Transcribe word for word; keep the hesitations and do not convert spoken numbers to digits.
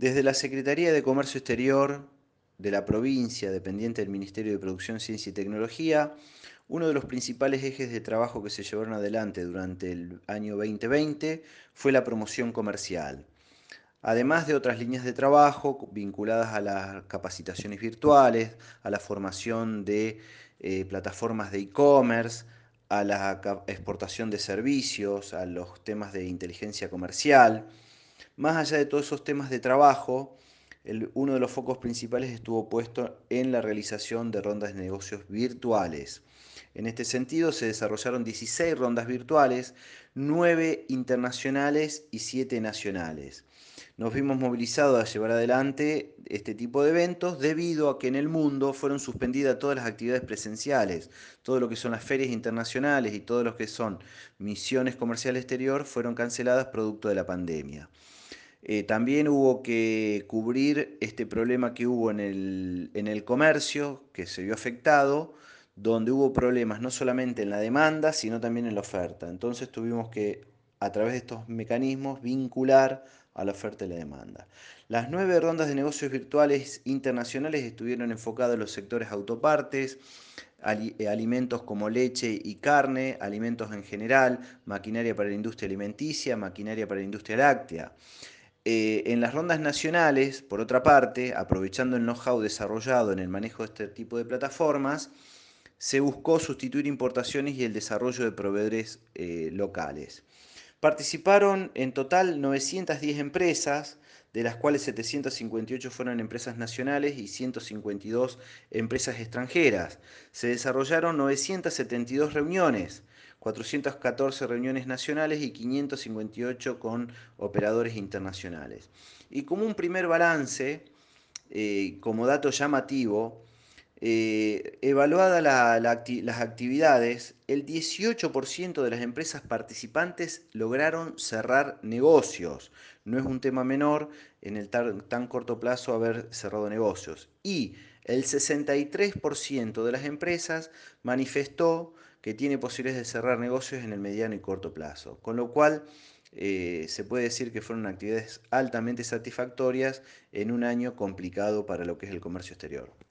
Desde la Secretaría de Comercio Exterior de la provincia, dependiente del Ministerio de Producción, Ciencia y Tecnología, uno de los principales ejes de trabajo que se llevaron adelante durante el año dos mil veinte fue la promoción comercial. Además de otras líneas de trabajo vinculadas a las capacitaciones virtuales, a la formación de eh, plataformas de e-commerce, a la exportación de servicios, a los temas de inteligencia comercial. Más allá de todos esos temas de trabajo, el, uno de los focos principales estuvo puesto en la realización de rondas de negocios virtuales. En este sentido, se desarrollaron dieciséis rondas virtuales, nueve internacionales y siete nacionales. Nos vimos movilizados a llevar adelante este tipo de eventos debido a que en el mundo fueron suspendidas todas las actividades presenciales. Todo lo que son las ferias internacionales y todo lo que son misiones comerciales exterior fueron canceladas producto de la pandemia. Eh, también hubo que cubrir este problema que hubo en el, en el comercio, que se vio afectado, donde hubo problemas no solamente en la demanda, sino también en la oferta. Entonces tuvimos que, a través de estos mecanismos, vincular a la oferta y la demanda. Las nueve rondas de negocios virtuales internacionales estuvieron enfocadas en los sectores autopartes, alimentos como leche y carne, alimentos en general, maquinaria para la industria alimenticia, maquinaria para la industria láctea. Eh, en las rondas nacionales, por otra parte, aprovechando el know-how desarrollado en el manejo de este tipo de plataformas, se buscó sustituir importaciones y el desarrollo de proveedores eh, locales. Participaron en total novecientas diez empresas, de las cuales setecientas cincuenta y ocho fueron empresas nacionales y ciento cincuenta y dos empresas extranjeras. Se desarrollaron novecientas setenta y dos reuniones, cuatrocientas catorce reuniones nacionales y quinientas cincuenta y ocho con operadores internacionales. Y como un primer balance, eh, como dato llamativo, eh, evaluada la, la acti las actividades, el dieciocho por ciento de las empresas participantes lograron cerrar negocios. No es un tema menor en el tar, tan corto plazo haber cerrado negocios. Y el sesenta y tres por ciento de las empresas manifestó que tiene posibilidades de cerrar negocios en el mediano y corto plazo. Con lo cual, eh, se puede decir que fueron actividades altamente satisfactorias en un año complicado para lo que es el comercio exterior.